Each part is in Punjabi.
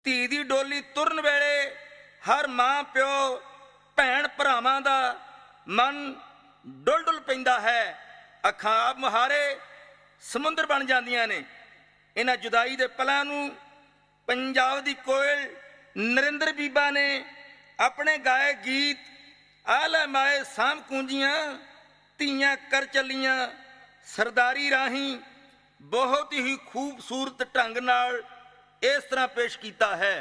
ਧੀ ਦੀ ਡੋਲੀ ਤੁਰਨ ਵੇਲੇ ਹਰ ਮਾਂ ਪਿਓ ਭੈਣ ਭਰਾਵਾਂ ਦਾ ਮਨ ਡੁੱਲ ਡੁੱਲ ਪੈਂਦਾ ਹੈ। ਅੱਖਾਂ ਆਪ ਮੁਹਾਰੇ ਸਮੁੰਦਰ ਬਣ ਜਾਂਦੀਆਂ ਨੇ। ਇਹਨਾਂ ਜੁਦਾਈ ਦੇ ਪਲਾਂ ਨੂੰ ਪੰਜਾਬ ਦੀ ਕੋਇਲ ਨਰਿੰਦਰ ਬੀਬਾ ਨੇ ਆਪਣੇ ਗਾਏ ਗੀਤ ਆਲੇ ਮਾਏ ਸਾਂਭ ਕੂੰਜੀਆਂ ਧੀਆਂ ਕਰ ਚੱਲੀਆਂ ਸਰਦਾਰੀ ਰਾਹੀਂ ਬਹੁਤ ਹੀ ਖੂਬਸੂਰਤ ਢੰਗ ਨਾਲ ਇਸ ਤਰ੍ਹਾਂ ਪੇਸ਼ ਕੀਤਾ ਹੈ।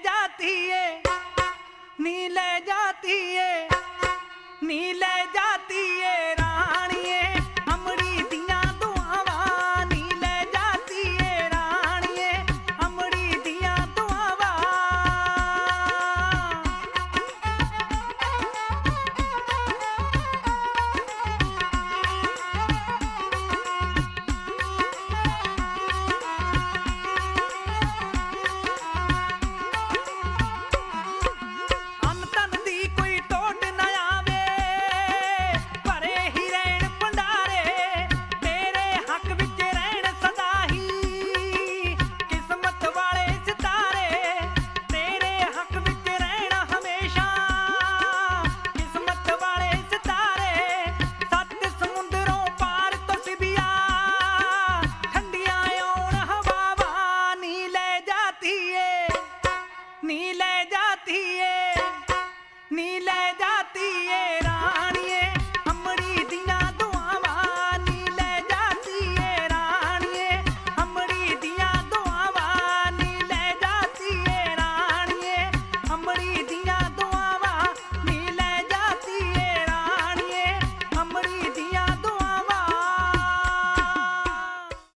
नी ले जाती